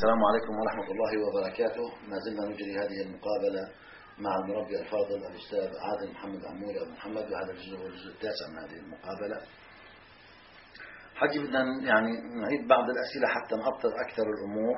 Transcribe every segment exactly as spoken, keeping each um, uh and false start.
السلام عليكم ورحمة الله وبركاته. ما زلنا نجري هذه المقابلة مع المربي الفاضل الأستاذ عادل محمد عموري أبو محمد، وهذا الجزء هو الجزء التاسع من هذه المقابلة. حجي بدنا يعني نعيد بعض الأسئلة حتى نأطر أكثر الأمور.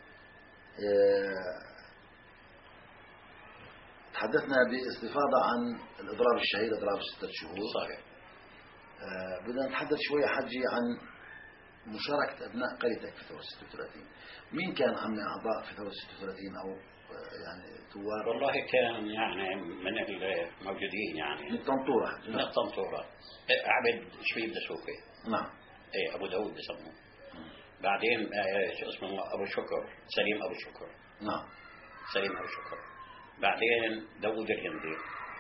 تحدثنا باستفاضة عن الإضراب الشهير، إضراب ستة شهور. صحيح. بدنا نتحدث شوية حجي عن مشاركة أبناء قريتك في ثورة ستة وثلاثين. مين كان عم أعضاء في ثورة ستة وثلاثين أو يعني ثوار؟ والله كان يعني من الموجودين يعني من الطنطورة. من الطنطورة. عبد شبيب دسوقي. نعم. ايه أبو داود بسموه. بعدين شو اسمه أبو شكر، سليم أبو شكر. نعم. سليم أبو شكر. بعدين داود الهندي.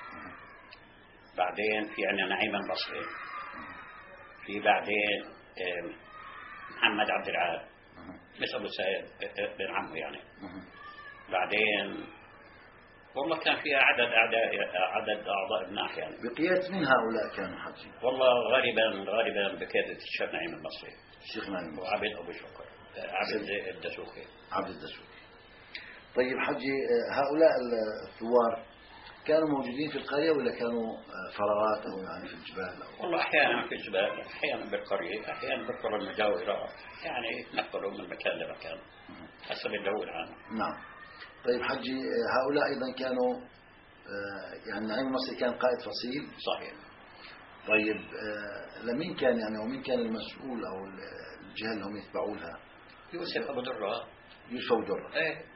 بعدين في عندنا نعيم البصري. في بعدين محمد عبد العال مش أبو سعيد بن عمه يعني. بعدين والله كان فيها عدد أعداء عدد أعضاء ابناء يعني. بقيادة من هؤلاء كانوا حجي؟ والله غالبا غالبا بقيادة الشيخ نعيم البصري. الشيخ نعيم وعبد أبو شكر، عبد الدسوقي. عبد الدسوقي. طيب حجي، هؤلاء الثوار كانوا موجودين في القرية ولا كانوا فراغات أو يعني في الجبال أو؟ والله أحيانا في الجبال، أحيانا بالقرية، أحيانا بالقرى المجاورة، يعني يتنقلوا من مكان لمكان حسب الجو العام. نعم. طيب حجي، هؤلاء أيضا كانوا يعني نعيم المصري كان قائد فصيل. صحيح. طيب لمين كان يعني ومين كان المسؤول أو الجهة اللي هم يتبعوا لها؟ يوسف أبو درة. يوسف أبو درة. إيه.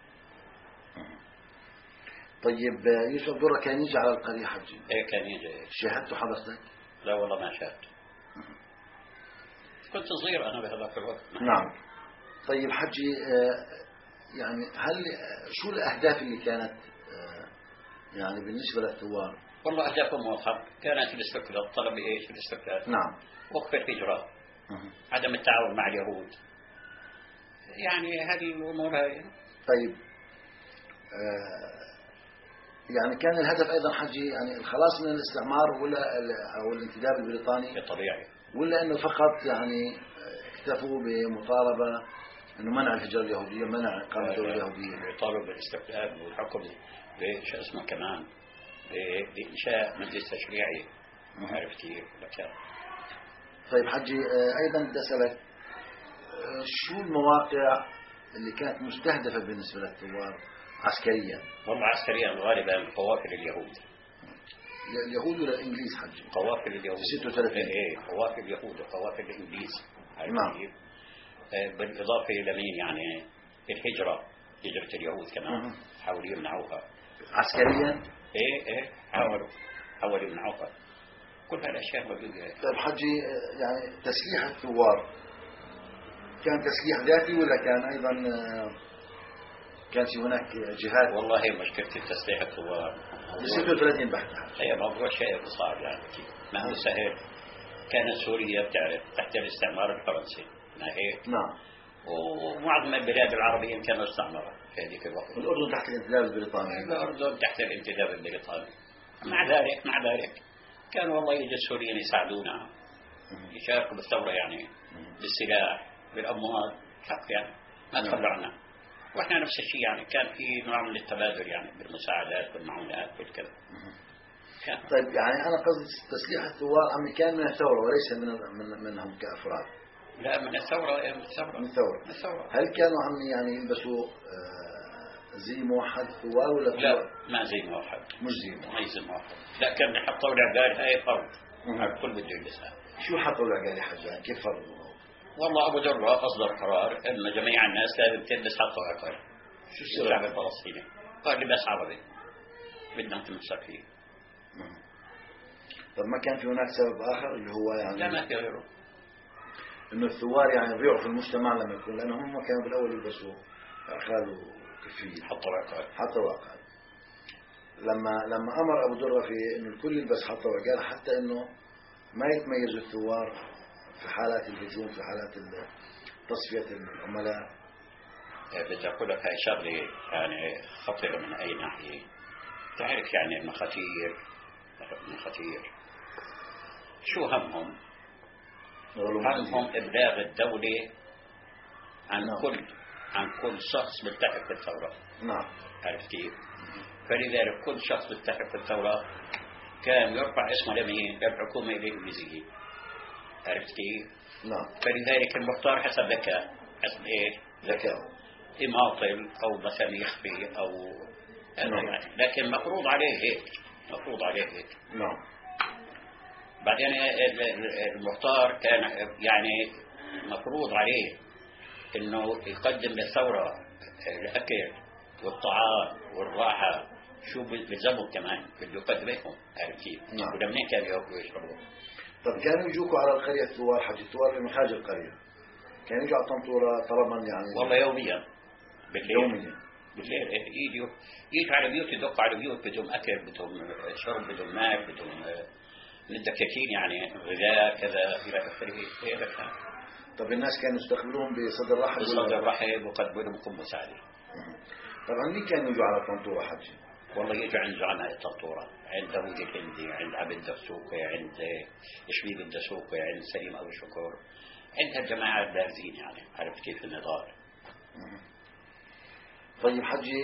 طيب يوسف أبو درة كان يجي على القرية حجي؟ إيه كان يجي. شاهدته حضرتك؟ لا والله ما شاهدت. كنت صغير أنا بهذاك الوقت. نعم. طيب حجي، يعني هل شو الأهداف اللي كانت يعني بالنسبة للثوار؟ والله أهدافهم واضحة، كانت الاستقلال، طلب إيش الاستقلال. نعم. وقف الهجرة. عدم التعاون مع اليهود. يعني هذه الأمور هاي. طيب آه يعني كان الهدف أيضا حجي يعني الخلاص من الاستعمار ولا أو الانتداب البريطاني؟ بالطبيعي. ولا إنه فقط يعني اكتفوا بمطالبة إنه منع الهجرة اليهودية، منع إقامة الدولة اليهودية؟ يطالبوا بالاستقلال والحكم بش اسمه كمان بإنشاء مجلس تشريعي. ما عرف كيف لكن. طيب حجي، أيضا بدي أسألك شو المواقع اللي كانت مستهدفة بالنسبة للثوار عسكريا؟ والله عسكريا غالبا قوافل اليهود. اليهود ولا الإنجليز حجي؟ قوافل اليهود. ستة وثلاثين. إيه قوافل اليهود وقوافل الإنجليز. نعم. بالإضافة إلى مين يعني الهجرة، هجرة اليهود كمان حاولوا يمنعوها. عسكريا؟ إيه إيه حاولوا حاولوا يمنعوها. كل هالأشياء موجودة. طيب حجي، يعني تسليح الثوار كان تسليح ذاتي ولا كان أيضا كان في هناك جهات؟ والله مشكلة التسليح الثوار ستة وثلاثين بحث. هي موضوع شيء صعب يعني ما هو سهل. كانت سوريا بتعرف تحت الاستعمار الفرنسي، ما هيك؟ نعم. ومعظم البلاد العربية كانوا استعمروا في هذيك الوقت. الأردن تحت الانتداب البريطاني. الأردن تحت الانتداب البريطاني. مع ذلك مع ذلك كانوا والله يجي السوريين يساعدونا، يشاركوا بالثورة يعني بالسلاح بالأموال حق يعني ما تخلوا عنا. واحنا نفس الشيء يعني كان في نوع من التبادل يعني بالمساعدات والمعونات والكذا. طيب يعني أنا قصدي تسليح الثوار عمي كان من الثورة وليس من من منهم كأفراد. لا من الثورة. من الثورة. من الثورة. من الثورة. هل كانوا عمي يعني يلبسوا زي موحد ثوار ولا ثوار؟ لا ما زي موحد. مش زي موحد. ما زي موحد. لا كان يحطوا العقال هاي فرض. الكل بده يلبسها. شو حطوا العقال يا حجان؟ كيف فرضوا؟ والله أبو درة أصدر قرار إن جميع الناس لازم تلبس حطوا عقال. شو الشعب الفلسطيني قال لباس عربي بدنا نتمسك فيه. طب ما كان في هناك سبب آخر اللي هو يعني؟ لا ما في غيره. إنه الثوار يعني يضيعوا في المجتمع لما يكون، لأنهم هم كانوا بالأول يلبسوا عقال وكفية. حطوا عقال. حطوا عقال. لما لما أمر أبو درة في إنه الكل يلبس حطوا عقال حتى إنه ما يتميزوا الثوار في حالات الهجوم، في حالات تصفية العملاء. بدي أقول لك هاي شغلة يعني خطيرة من أي ناحية. تعرف يعني المخاتير المخاتير شو همهم؟ همهم إبلاغ الدولة عن نعم. كل عن كل شخص ملتحق بالثورة. نعم. عرفت كيف؟ فلذلك كل شخص ملتحق بالثورة كان يرفع اسمه لمين؟ للحكومة الإنجليزية. عرفت كيف؟ نعم. فلذلك المختار حسب ذكاء، حسب إيه؟ ذكاء. يماطل أو مثلا يخفي أو نعم. يعني، لكن مفروض عليه هيك، مفروض عليه هيك. نعم. بعدين المختار كان يعني مفروض عليه إنه يقدم للثورة الأكل والطعام والراحة، شو بلزمهم كمان بده يقدمهم. عارف كيف؟ نعم. ولمنين كانوا ياكلوا ويشربوا؟ طب كانوا يجوكوا على القرية الثوار، حج الثوار في مخارج القرية، كانوا يجوا على الطنطورة طلبا يعني؟ والله يوميا بالليل. يوميا بالليل يجوا يجوا على بيوت، يدقوا على بيوت، بدهم أكل، بدهم شرب، بدهم ماء، بدهم ندكاكين يعني غذاء كذا إلى آخره. طب الناس كانوا يستقبلوهم بصدر رحب؟ بصدر رحب وقدموا لهم مساعدة. طبعا مين كانوا يجوا على الطنطورة حجي؟ والله يجوا عند زعماء الطنطورة، عند داوود الهندي، عند عبد الدسوقي، عند شبيب الدسوقي، عند سليم أبو شكر، عند هالجماعة البارزين يعني. عرفت كيف النضال. طيب حجي،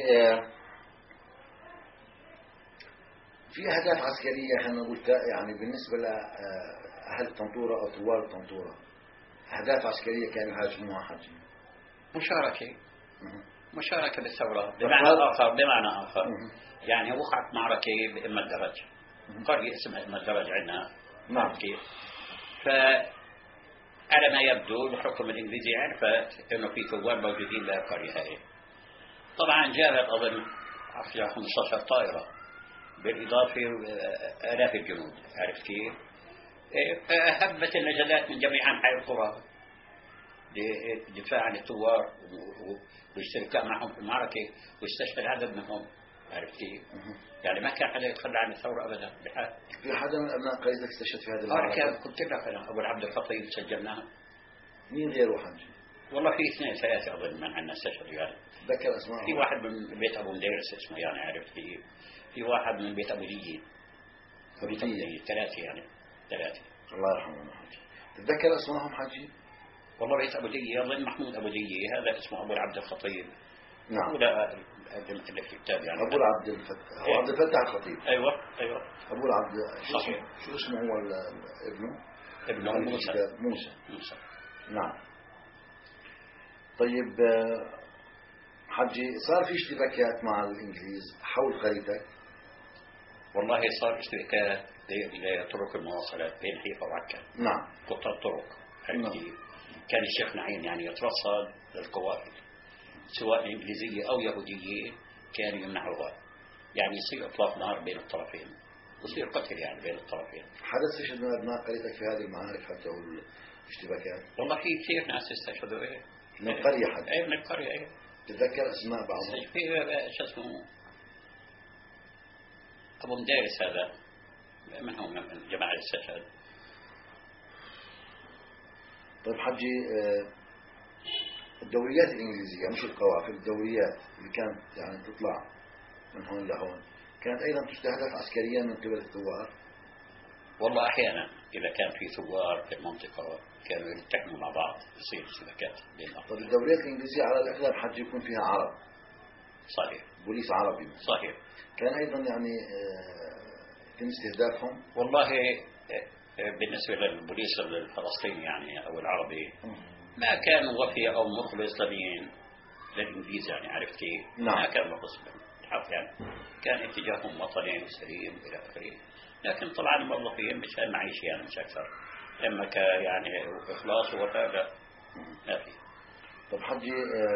في أهداف عسكرية خلينا نقول يعني بالنسبة لأهل الطنطورة أو ثوار الطنطورة، أهداف عسكرية كانوا يهاجموها حجي؟ مشاركة مشاركة بالثورة بمعنى آخر بمعنى آخر يعني وقعت معركة بإما الدرج، قرية اسمها إما الدرج عندنا. نعم. كيف؟ فعلى ما يبدو الحكم الإنجليزي عرفت إنه في ثوار موجودين للقرية هاي. طبعا جابت أظن خمسة عشر طائرة بالإضافة آلاف الجنود. عرفت كيف؟ هبت النجدات من جميع أنحاء القرى للدفاع عن الثوار والاشتراك معهم في المعركة، واستشهد عدد منهم. عرفت كيف؟ يعني ما كان حدا يتخلى عن الثورة أبدا بحال. في حدا من أبناء قريتك استشهد في هذه المعركة؟ قلت لك أنا أبو العبد الخطيب سجلناها. مين غيره حجي؟ والله في اثنين ثلاثة أظن من عندنا استشهدوا يعني. تذكر أسمائهم؟ في واحد من بيت أبو مديرس اسمه يعني. عرفت كيف؟ في واحد من بيت أبو ديين. بيت أبو ديين ثلاثة يعني ثلاثة. الله يرحمه حجي. تتذكر أسمائهم حجي؟ والله بيت أبو دية أظن محمود أبو دية، هذا اسمه أبو العبد الخطيب. نعم. ولا اللي في الكتاب يعني أبو العبد الفتاح. أبو عبد الفتاح الخطيب. أيوة أيوة. أبو العبد. صحيح. شو اسمه هو ابنه؟ ابنه موسى. موسى. موسى. نعم. طيب حجي، صار في اشتباكات مع الإنجليز حول قريتك؟ والله صار اشتباكات لطرق المواصلات بين حيفا وعكا. نعم. قطع الطرق. نعم. كان الشيخ نعيم يعني يترصد للقوافل سواء إنجليزية أو يهودية، كان يمنعوها يعني يصير إطلاق نار بين الطرفين، يصير قتل يعني بين الطرفين. حدا استشهد من أبناء قريتك في هذه المعارك حتى والاشتباكات؟ والله في كثير ناس استشهدوا. إيه من القرية حتى؟ إيه من القرية. إيه تتذكر أسماء بعضهم؟ في شو اسمه أبو مدارس هذا من هم من جماعة الاستشهاد. طيب حجي، الدوريات الإنجليزية مش القوافل، الدوريات اللي كانت يعني تطلع من هون لهون كانت أيضا تستهدف عسكريا من قبل الثوار؟ والله أحيانا إذا كان في ثوار في المنطقة كانوا يلتحموا مع بعض، يصير اشتباكات بينهم. طيب الدوريات الإنجليزية على الأغلب حج يكون فيها عرب. صحيح. بوليس عربي. صحيح. كان أيضا يعني يتم استهدافهم؟ والله بالنسبة للبوليس الفلسطيني يعني أو العربي ما كان وفي أو مخلص لمين للإنجليز يعني. عرفت كيف؟ نعم. ما كان مخلص بالحق يعني، كان اتجاههم وطني سليم إلى آخره، لكن طبعا الموظفين مشان معيشة يعني مش أكثر. أما ك يعني إخلاص ووفاء لا ما في. طب حجي،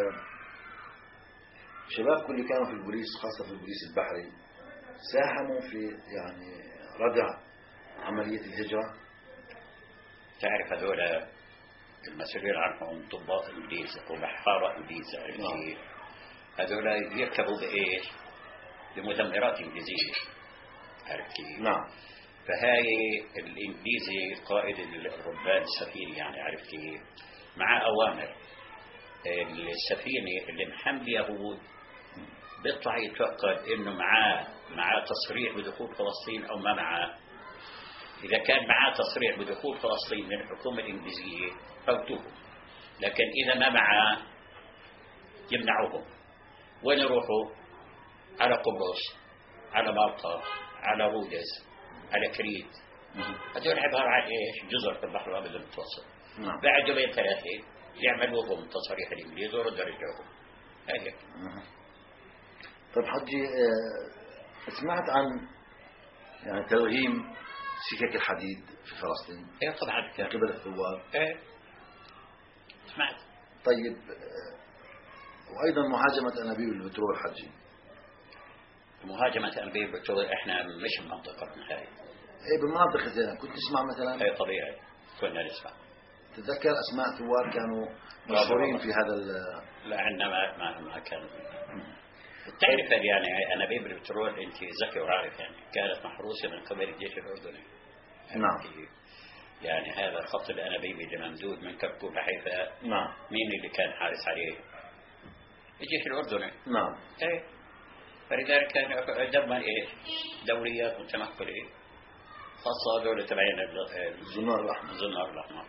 شبابكم اللي كانوا في البوليس خاصة في البوليس البحري ساهموا في يعني ردع عملية الهجرة؟ تعرف هذول المسؤولين عنهم ضباط إنجليز وبحارة إنجليز. عرفت كيف؟ هذول يركبوا بإيش؟ بمدمرات إنجليزية. عرفت كيف؟ نعم. فهاي الإنجليزي قائد الربان السفينة يعني. عرفت كيف؟ مع أوامر السفينة اللي محمل يهود بيطلع يتوقد إنه معاه معاه تصريح بدخول فلسطين أو ما معاه. إذا كان معاه تصريح بدخول فلسطين من الحكومة الإنجليزية فوتوه، لكن إذا ما معاه يمنعوهم. وين يروحوا؟ على قبرص، على مالطا، على رودس، على كريت. هذول عبارة عن إيش؟ جزر في البحر الأبيض المتوسط. نعم. بعد يومين ثلاثة يعملوا لهم تصاريح الإنجليز وردوا رجعهم. هيك. طيب حجي، سمعت عن يعني تلغيم سكك الحديد في فلسطين؟ إيه طبعا من قبل الثوار. إيه سمعت. طيب، وأيضا مهاجمة أنابيب البترول حجي. مهاجمة أنابيب البترول إحنا مش بمنطقة هاي. إيه بمناطق زينا كنت تسمع مثلا؟ إيه طبيعي كنا نسمع. تتذكر أسماء ثوار كانوا مشهورين في هذا ال لا عندنا ما ما, ما كان. تعرف يعني أنابيب البترول أنت ذكي وعارف يعني كانت محروسة من قبل الجيش الأردني. نعم. يعني هذا الخط الأنابيبي اللي ممدود من كركوك لحيفا. نعم. مين اللي كان حارس عليه؟ الجيش الأردني. نعم. إيه. فلذلك كان دمر إيش؟ دوريات متنقلة خاصة دولة تبعين الزنار الأحمر. الزنار الأحمر.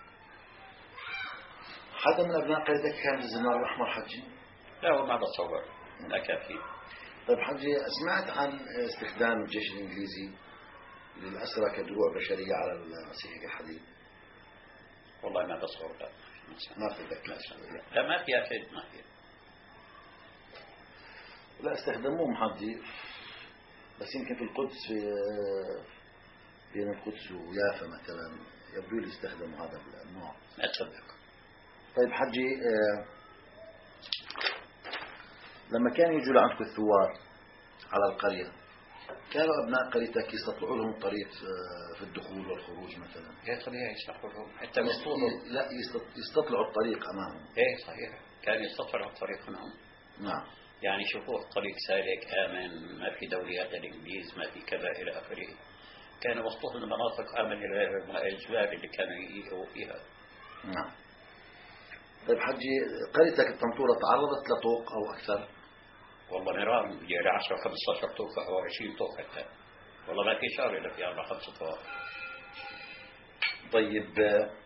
حدا من أبناء قريتك كان الزنار الأحمر حجي؟ لا وما بتصور لا كافي. طيب حجي، سمعت عن استخدام الجيش الإنجليزي للأسرى كدروع بشرية على سكك الحديد؟ والله ما بتصور. لا ما في ذكر. لا ما في أكيد ما في. لا استخدموهم حجي، بس يمكن في القدس، في بين القدس ويافا مثلا يبدو لي استخدموا هذا النوع. لا تصدق. طيب حجي، آه لما كانوا يجوا لعندكم الثوار على القرية كانوا أبناء قريتك يستطلعوا لهم الطريق آه في الدخول والخروج مثلا؟ ايه طبيعي يسمحوا لهم حتى يسطلوا. لا يستطلعوا الطريق أمامهم. ايه صحيح كانوا يستطلعوا الطريق أمامهم. نعم. يعني شوفوا الطريق سالك آمن، ما في دوريات الإنجليز، ما في كذا إلى آخره. كانوا وصلوا المناطق آمن إلى الجبال اللي كانوا يجوا فيها. نعم. طيب حجي، قريتك الطنطورة تعرضت لطوق أو أكثر؟ والله نيران جاي عشرة خمسة عشر طوق أو عشرين طوق حتى. والله ما في شهر إلا في أربع خمسة طوق. طيب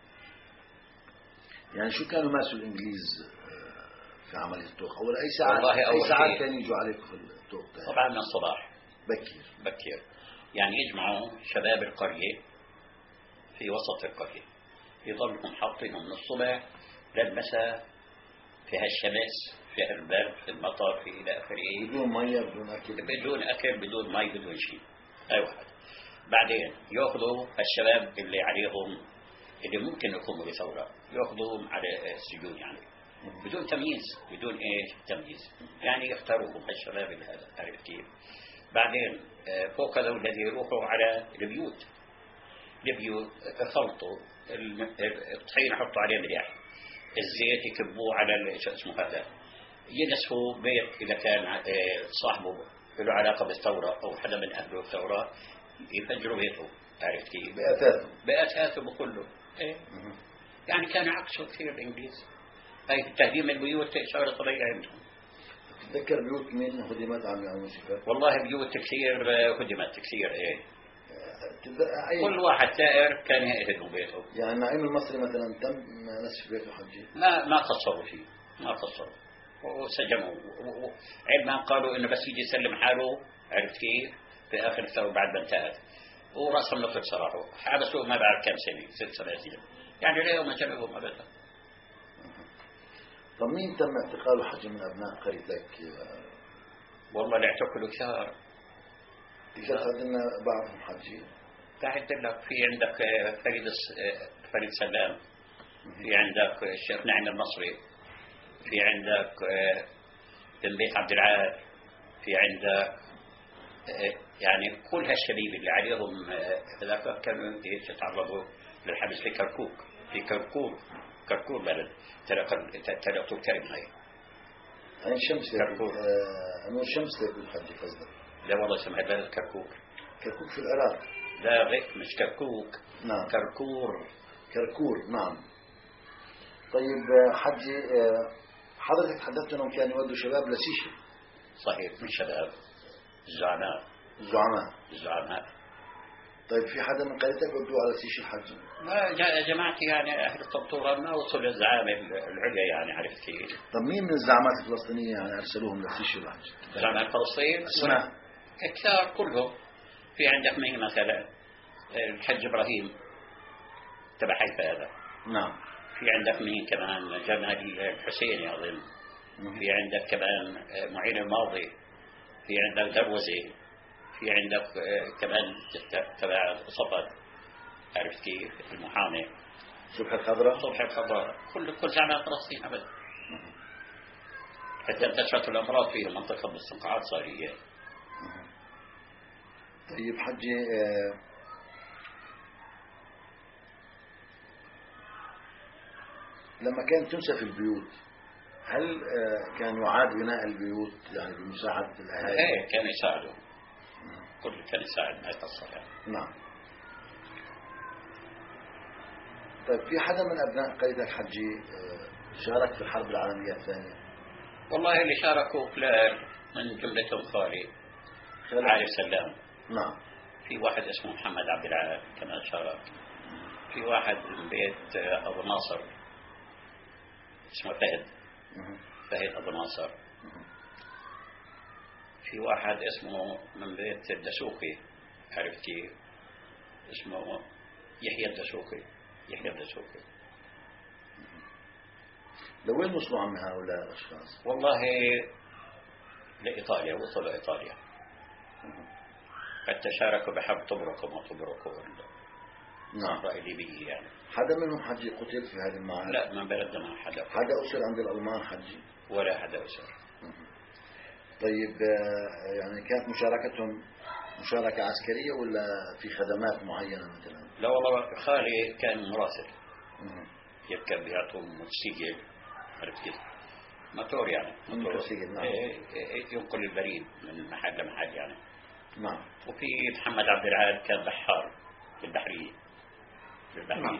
يعني شو كانوا ماسوا الإنجليز في عملية الطوق؟ أول أي ساعة والله أي أول ساعة شيء كانوا يجوا عليكم في الطوق؟ طبعا من الصباح بكير. بكير يعني يجمعوا شباب القرية في وسط القرية، يظلهم حاطينهم من الصبح للمساء في هالشمس، في هالبرد، في المطر، في إلى آخره، بدون مية بدون أكل بدون أكل بدون مي بدون شيء أي واحد. بعدين يأخذوا الشباب اللي عليهم اللي ممكن يقوموا بثورة، يأخذوهم على السجون يعني بدون تمييز، بدون إيش تمييز، يعني يختاروهم هالشباب اللي هذا عرفت كيف. بعدين فوق هذول الذي يروحوا على البيوت، البيوت يخلطوا الطحين يحطوا عليه ملح، الزيت يكبوه على شو اسمه هذا، ينسفوا بيت إذا كان صاحبه له علاقة بالثورة أو حدا من أهله الثورة يفجروا بيته عرفت كيف؟ بأثاثه بأثاثه بكله. إيه؟ يعني كان عكسه كثير الإنجليز. هاي تهديم البيوت شغلة طبيعية عندهم. تتذكر بيوت مين هدمت عم يعملوا شفاء؟ والله بيوت كثير هدمت كثير. إيه أي... كل واحد ثائر كان يهدم بيته. يعني نعيم المصري مثلا تم نسف بيته حجي؟ ما ما قصروا فيه، ما قصروا وسجنوا، علما قالوا انه بس يجي يسلم حاله عرفت كيف في اخر الثوره بعد ما انتهت، وراسهم نطلق سراحه، حبسوه ما بعرف كم سنه، ست سبع سنين، يعني ليه ما جابوهم ابدا. طب مين تم اعتقاله حجي من ابناء قريتك؟ والله اللي اعتقلوا كثار. تقدر تقول لنا بعضهم حجي؟ قاعد لك في عندك فريد فريد سلام، في عندك الشيخ نعيم المصري، في عندك بن بيت عبد العال، في عندك يعني كل هالشبيب اللي عليهم هذاك كانوا يتعرضوا للحبس في كركوك، في كركور كركور بلد ترى تركب هاي عين شمس كركور. آه نور شمس تقول حجي قصدك؟ لا والله اسمها بلد كركوك. كركوك في العراق؟ لا غير مش كركوك. نعم كركور. كركور نعم. طيب حجي، حضرتك حدثت انهم كانوا يودوا شباب لسيشي؟ صحيح من شباب الزعماء. الزعماء الزعماء طيب في حدا من قريتك ودوا على سيش الحج؟ ما جا- جماعتي يعني أهل الطنطورة ما وصلوا للزعامة العليا يعني، عرفت كيف؟ طب مين من الزعامات الفلسطينية يعني أرسلوهم لسيش الحج؟ زعماء فلسطين اسمع. كثار كلهم. في عندك مين مثلا؟ الحج إبراهيم تبع حيفا هذا. نعم. في عندك مين كمان؟ جمال الحسيني أظن. في عندك كمان معين الماضي. في عندك دروزي. في عندك كمان تبع صفد، عرفت كيف؟ المحامي صبح الخضراء. صبح الخضراء. كل كل زعماء فلسطين أبدا. حتى انتشرت الأمراض في منطقة مستنقعات صارية. طيب حجي، آه لما كانت تنسف البيوت هل آه كان يعاد بناء البيوت يعني بمساعدة الأهالي؟ ايه كانوا يساعدوا. كل كان يساعد ما يقصر يعني. نعم. طيب في حدا من أبناء قريتك حجي آه شارك في الحرب العالمية الثانية؟ والله اللي شاركوا فلان من جملتهم خالي عارف سلام. نعم. في واحد اسمه محمد عبد العال كمان شارك. في واحد من بيت أبو ناصر اسمه فهد. فهد أبو ناصر. في واحد اسمه من بيت الدسوقي، عرفت كيف؟ اسمه يحيى الدسوقي. يحيى الدسوقي. لوين وصلوا عم هؤلاء الأشخاص؟ والله لإيطاليا، وصلوا إيطاليا. حتى شاركوا بحرب طبرق وما طبرق. نعم. الليبية يعني. حدا منهم حجي قتل في هذه المعارك؟ لا ما بلدنا ما حدا. حدا أسر عند الألمان حجي؟ ولا حدا أسر. طيب يعني كانت مشاركتهم مشاركة عسكرية ولا في خدمات معينة مثلا؟ لا والله خالي كان مراسل. يركب بيعطوه موتوسيكل، عرفت كيف؟ موتور يعني. موتوسيكل. نعم. ينقل البريد من محل لمحل يعني. نعم. وفي محمد عبد العال كان بحار في البحرية. في البحرية. نعم.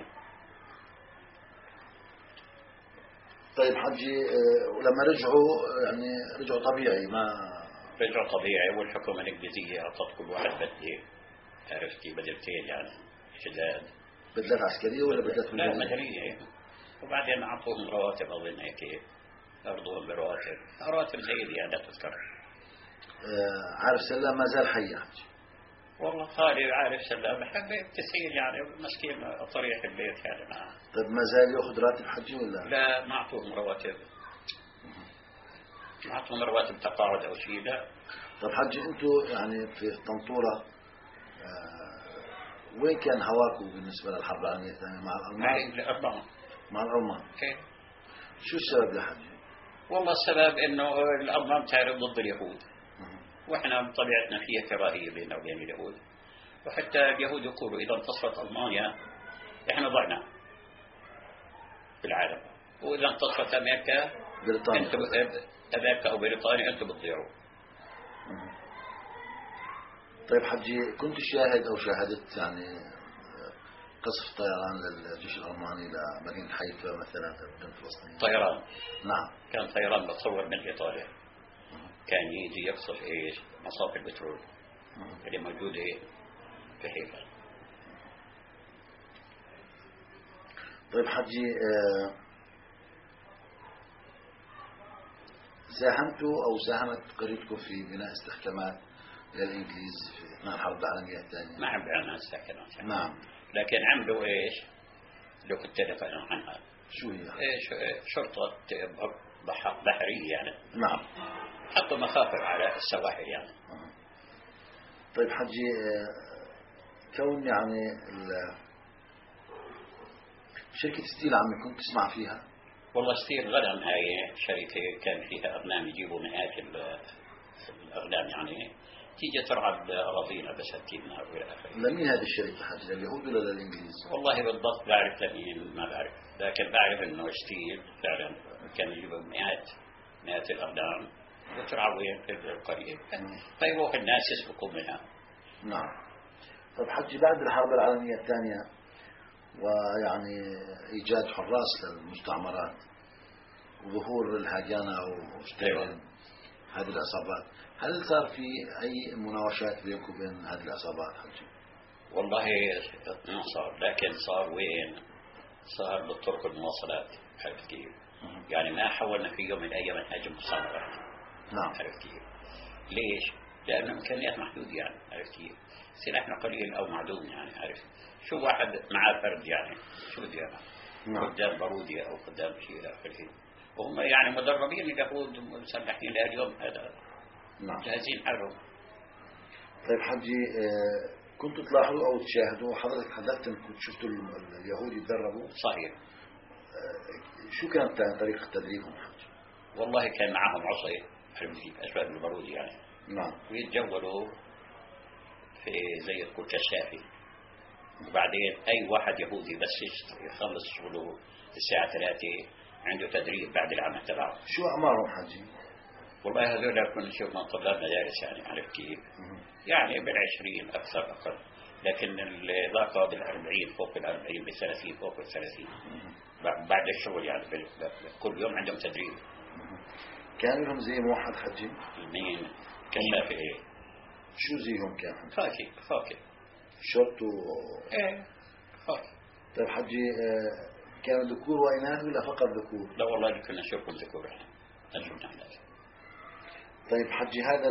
طيب حجي، ولما رجعوا يعني رجعوا طبيعي؟ ما رجعوا طبيعي، والحكومة الإنجليزية أعطت كل واحد بدلة، عرفت كيف؟ بدلتين يعني شداد. بدلات عسكرية ولا بدلات لا مدنية. وبعدين أعطوهم رواتب أظن هيك، أرضوهم برواتب، رواتب زي يعني لا تذكر. آه عارف سلام ما زال حي حجي؟ والله خالي عارف سلام بحب تسهيل يعني، مسكين طريق البيت يعني. ما طيب ما زال يأخذ راتب حجي ولا؟ لا ما أعطوهم رواتب. ما أعطوهم رواتب تقاعد أو شيء لا. طيب حجي أنتوا يعني في طنطورة آه وين كان هواكم بالنسبة للحرب العالمية الثانية؟ مع الألمان؟ مع الألمان. مع الألمان. إيه. شو السبب يا حجي؟ والله السبب إنه الألمان تعرف ضد اليهود. وإحنا بطبيعتنا فيها كراهية بيننا وبين اليهود. وحتى اليهود يقولوا إذا انتصرت ألمانيا إحنا ضعنا في العالم، وإذا انتصرت أمريكا بريطانيا، أنتم أمريكا أو بريطانيا أنتم بتضيعوا. طيب حجي، كنت شاهد أو شاهدت يعني قصف طيران للجيش الألماني لمدينة حيفا مثلا في مدينة فلسطين؟ طيران. نعم. كان طيران بتصور من إيطاليا، كان يجي يقصف إيش؟ مصافي البترول اللي موجودة في حيفا. طيب حجي، آه ساهمتوا أو ساهمت قريتكم في بناء استخدامات للإنجليز في أثناء الحرب العالمية الثانية؟ ما عم بيعملوا استخدامات. نعم. لكن عملوا إيش؟ لو كنت أدفع عنها. شو هي؟ إيش؟ شرطة بحرية يعني. نعم. حطوا مخافر على السواحل يعني. آه. طيب حجي، كون يعني شركة ستيل عم كنت تسمع فيها؟ والله ستيل غنم هاي شركة كان فيها أغنام يجيبوا مئات الأغنام يعني، تيجي ترعى بأراضينا بساتيننا وإلى آخره. لمين هذه الشركة حجي؟ لليهود ولا للإنجليز؟ والله بالضبط بعرف لمين ما بعرف، لكن بعرف إنه ستيل فعلا كانوا يجيبوا مئات مئات الأغنام وترعى وين في القرية، فيروح الناس يسبقوا منها. نعم. طيب حجي، بعد الحرب العالمية الثانية ويعني إيجاد حراس للمستعمرات وظهور الهاجانة واشتغل هذه العصابات، هل صار في أي مناوشات بينكم وبين هذه العصابات حجي؟ والله صار، لكن صار وين؟ صار بالطرق المواصلات، عرفت كيف؟ يعني ما حاولنا في يوم من الأيام نهاجم مستعمرات. نعم. عرفت كيف؟ ليش؟ لأن إمكانيات محدودة يعني، عرفت كيف؟ سلاحنا قليل أو معدوم يعني، عرفت؟ شو واحد معاه فرد يعني شو بدي أنا؟ نعم. قدام بارودية أو قدام شيء إلى آخره، وهم يعني مدربين اليهود مسلحين لليوم هذا. نعم. جاهزين حالهم. طيب حجي، كنتوا تلاحظوا أو تشاهدوا، حضرتك حدثت أنكم شفتوا اليهود يتدربوا؟ صحيح. شو كانت طريقة تدريبهم حجي؟ والله كان معهم عصي، عرفت كيف؟ أشبه بالبارودي يعني. نعم. ويتجولوا في زي تقول كشافي، وبعدين أي واحد يهودي بس يخلص شغله الساعة ثلاثة عنده تدريب بعد العمل تبعه. شو أعمارهم حجي؟ والله هذول كنا نشوف من طلاب مدارس يعني، عرفت كيف؟ يعني بالعشرين أكثر أقل، لكن الذاك بالأربعين، فوق الأربعين، بالثلاثين، فوق الثلاثين بعد الشغل يعني، كل يوم عندهم تدريب. كان لهم زي موحد حجي؟ مين؟ كشافي. إيه. شو زيهم كان؟ خاكي خاكي شرط و... ايه خاكي. طيب حجي، كانوا ذكور وإناث ولا فقط ذكور؟ لا والله كنا نشوفهم ذكور احنا، نشوفنا احنا. طيب حجي، هذا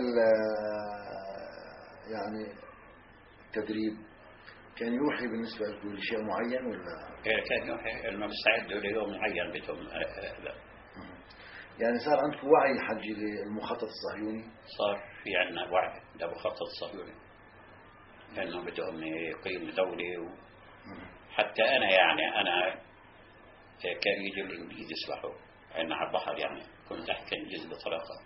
يعني التدريب كان يوحي بالنسبة لكم لشيء معين ولا؟ إيه كان يوحي، إنه مستعدوا ليوم معين بدهم هذا. يعني صار عندكم وعي حجي للمخطط الصهيوني؟ صار في عندنا وعي للمخطط الصهيوني، لأنه بدهم يقيموا دولة و... حتى أنا يعني أنا كان يجي الإنجليز يسبحوا عندنا على البحر يعني، كنت أحكي إنجليزي بطلاقة،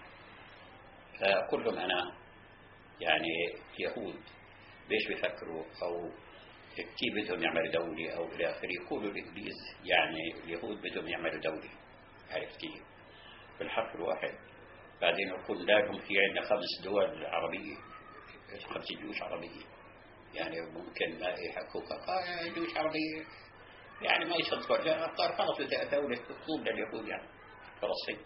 فكلهم أنا يعني يهود ليش بيفكروا أو كيف بدهم يعملوا دولة أو إلى آخره، يقولوا الإنجليز يعني اليهود بدهم يعملوا دولة، عرفت كيف؟ بالحرف الواحد. بعدين يقول لهم في عندنا خمس دول عربية، خمس جيوش عربية، يعني ممكن ما يحكوك آه جيوش عربية يعني ما يصدقوا، لا أختار خلص دولة تطلب لليهود يعني فلسطين.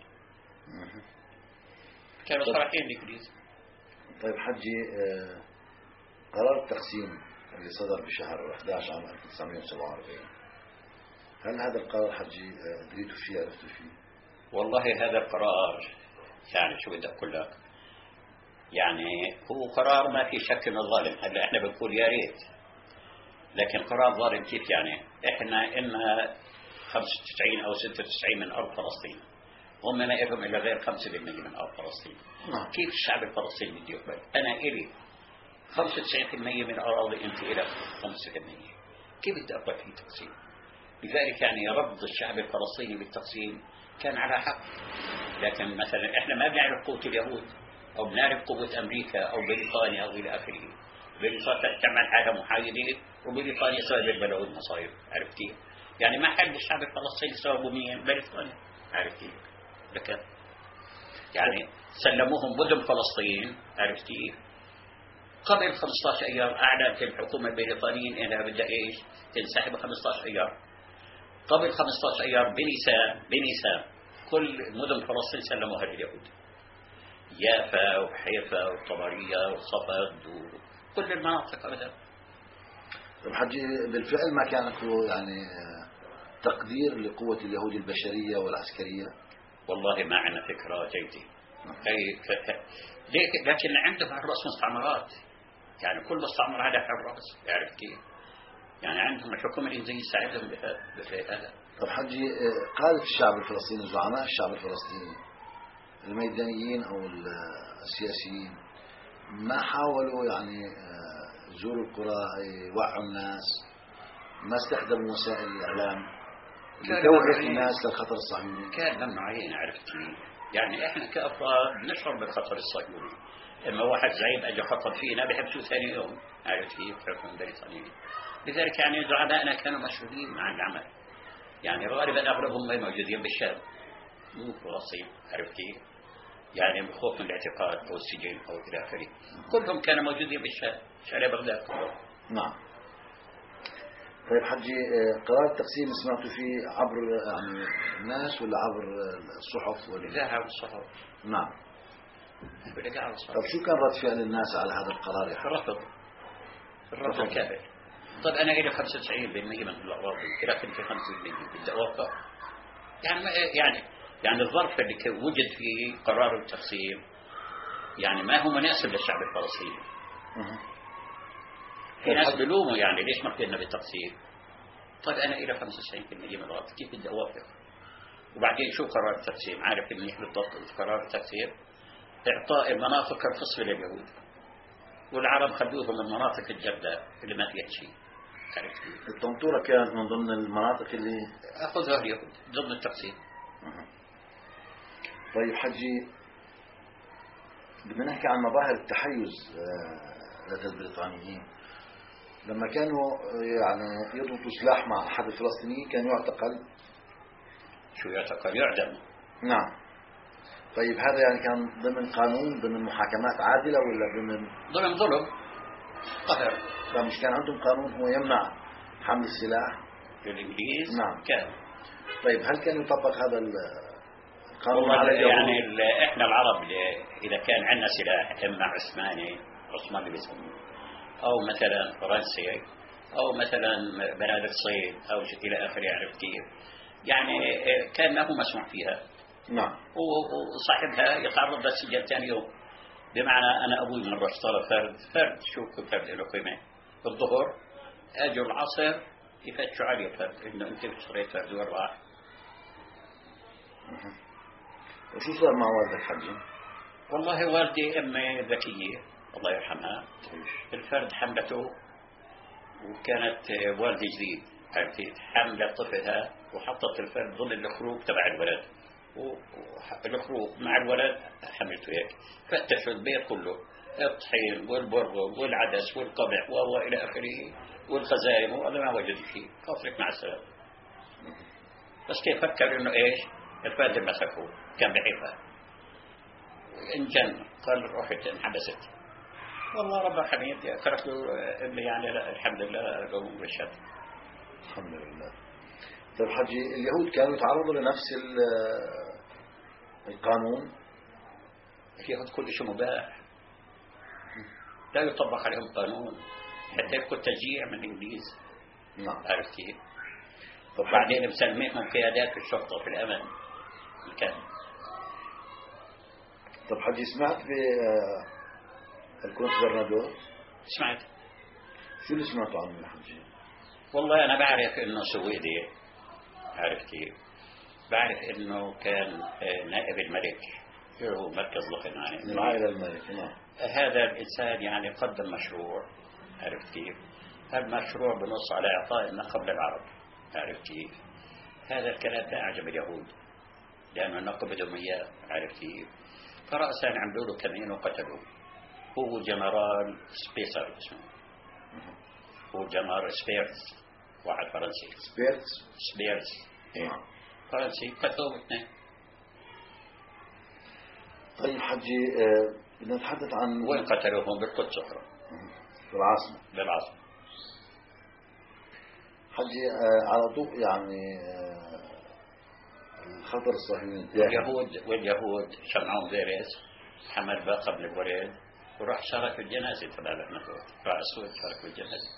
كانوا صراحين الإنجليز. طيب حجي، قرار التقسيم اللي صدر بشهر أحد عشر عام ألف وتسعمئة وسبعة وأربعين، هل هذا القرار حجي دريتوا فيه عرفتوا فيه؟ والله هذا القرار يعني شو بدي أقول لك، يعني هو قرار ما في شك انه ظالم. هلا احنا بنقول يا ريت، لكن قرار ظالم كيف يعني؟ احنا إما خمسة وتسعين أو ستة وتسعين من أرض فلسطين، هم ما لهم إلا غير خمسة بالمئة من أرض فلسطين. نعم. كيف الشعب الفلسطيني بده يقبل؟ أنا إلي خمسة وتسعين بالمئة من أراضي، أنت إلى خمسة بالمئة، كيف بدي أقبل في تقسيم؟ لذلك يعني رفض الشعب الفلسطيني بالتقسيم كان على حق. لكن مثلا احنا ما بنعرف قوة اليهود أو بنعرف قوة أمريكا أو بريطانيا أو إلى آخره. بريطانيا تعمل حاجة محايدة، وبريطانيا سبب البلاوي المصايب، عرفت كيف؟ يعني ما حل الشعب الفلسطيني سببه مين؟ بريطانيا، عرفت كيف؟ لكن يعني سلموهم مدن فلسطين، عرفت كيف؟ قبل خمسة عشر أيام أعلنت الحكومة البريطانية إنها بدها إيش؟ تنسحب خمسة عشر أيام. قبل خمسة عشر أيام بنيسان بنيسان كل مدن فلسطين سلموها لليهود، يافا وحيفا وطبرية وصفد وكل المناطق أبدا. طيب حجي، بالفعل ما كان له يعني تقدير لقوة اليهود البشرية والعسكرية؟ والله ما عندنا فكرة جيدة. لكن عندهم على الرأس مستعمرات، يعني كل مستعمر هذا على الرأس، يعرف كيف؟ يعني عندهم الحكومة الإنجليزية تساعدهم بهذا. طب حجي، قادة الشعب الفلسطيني، زعماء الشعب الفلسطيني الميدانيين أو السياسيين ما حاولوا يعني يزوروا القرى يوعوا الناس؟ ما استخدموا وسائل الإعلام لتوعية الناس للخطر الصهيوني؟ كان ممنوعين، عرفت كيف؟ يعني إحنا كأفراد نشعر بالخطر الصهيوني، إما واحد زعيم أجى خطب فينا بحبسه ثاني يوم، عرفت كيف؟ حكم بريطاني. لذلك يعني زعمائنا كانوا مشغولين مع العمل، يعني غالبا أغلبهم موجودين بالشام مو فلسطين، عرفت كيف؟ يعني بخوف من الاعتقال أو السجن أو إلى آخره، كلهم كانوا موجودين بالشام، شارع بغداد كلهم. نعم. طيب حجي، قرار التقسيم سمعتوا فيه عبر يعني الناس ولا عبر الصحف ولا؟ لا، عبر الصحف. نعم. بالإذاعة والصحف. طب شو كان رد فعل الناس على هذا القرار يا حجي؟ رفض. الرفض الكامل. طيب أنا إلي خمسة وتسعين بالمئة من الأراضي، إذا كنت في خمسة بالمئة بدي أوقف. يعني ما يعني يعني الظرف اللي وجد فيه قرار التقسيم يعني ما هو مناسب للشعب الفلسطيني. في ناس بلوموا يعني ليش ما قلنا بالتقسيم. طيب أنا إلى خمسة وتسعين بالمئة من الأراضي كيف بدي أوافق؟ وبعدين شو قرار التقسيم؟ عارف منيح بالضبط قرار التقسيم إعطاء المناطق الخصبة لليهود والعرب خلوهم من مناطق الجرداء اللي ما فيها شيء. الطنطورة كانت من ضمن المناطق اللي أخذها اليهود ضمن التقسيم. طيب حجي، بدنا نحكي عن مظاهر التحيز لدى البريطانيين. لما كانوا يعني يضبطوا سلاح مع أحد الفلسطينيين كان يعتقل. شو يعتقل؟ يعدم. نعم. طيب هذا يعني كان ضمن قانون، ضمن محاكمات عادلة ولا ضمن ضمن ظلم قهر؟ فمش كان عندهم قانون هو يمنع حمل السلاح للإنجليز؟ نعم كان. طيب هل كان يطبق هذا القانون على اليهود؟ يعني احنا العرب إذا كان عندنا سلاح إما عثماني عثمان اللي بيسموه أو مثلا فرنسي أو مثلا بنادق صيد أو إلى آخره، يعرف كيف يعني كان له مسموح فيها. نعم. وصاحبها يتعرض للسجن ثاني يوم. بمعنى أنا أبوي مرة اشترى فرد فرد شو فرد له قيمة الظهر، أجوا العصر يفتشوا عليه فرد إنه أنت اشتريت فرد وين راح. وشو صار مع والدك حجي؟ والله والدي أمي ذكية الله يرحمها. الفرد حملته وكانت والدي جديد عرفتي حملت طفلها وحطت الفرد ضمن الخروج تبع الولد والخروج مع الولد حملته هيك. فتشوا البيت كله الطحين والبرغل والعدس والقبح والى اخره والخزائم وهذا ما وجد شيء. قصرك مع السلامه. بس كيف فكر انه ايش الفرد اللي مسكوه كان بحيفا انجن قال رحت انحبست. والله رب حميد ترك له ابني يعني الحمد لله قوم بالشر. الحمد لله. طيب حجي، اليهود كانوا يتعرضوا لنفس القانون؟ اليهود كل شيء مباح لا يطبق عليهم قانون حتى يكون تشجيع من الإنجليز. نعم. عرفت كيف؟ بعدين مسلمينهم قيادات في الشرطة في الأمن الكامل. طب حجي، سمعت بالكونس برنادوت؟ سمعت. شو اللي سمعتوا عنه يا حجي؟ والله أنا بعرف إنه سويدي. عرفت كيف؟ بعرف إنه كان نائب الملك هو مركز لقن يعني من العائلة الملكية. نعم. هذا الإنسان يعني قدم مشروع. عرفت كيف؟ هذا المشروع بنص على إعطاء النخب للعرب. عرفت كيف؟ هذا الكلام لا أعجب اليهود لأنه النخب بدهم إياه. عرفت كيف؟ فرأسا عملوا له كمين وقتلوه. هو جنرال سبيسر اسمه. هو جنرال سبيرتس واحد فرنسي. سبيرتس. سبيرتس. إيه. فرنسي قتلوه اثنين. طيب حجي، بدنا نتحدث عن وين قتلوهم؟ بالقدس أخرى في العاصمة. بالعاصمة. حجي، على ضوء يعني الخطر الصهيوني واليهود واليهود شمعون بيريز حمل باقة من الولد وراح شارك في الجنازة تبع الأخناتوت. راح السود شارك في الجنازة.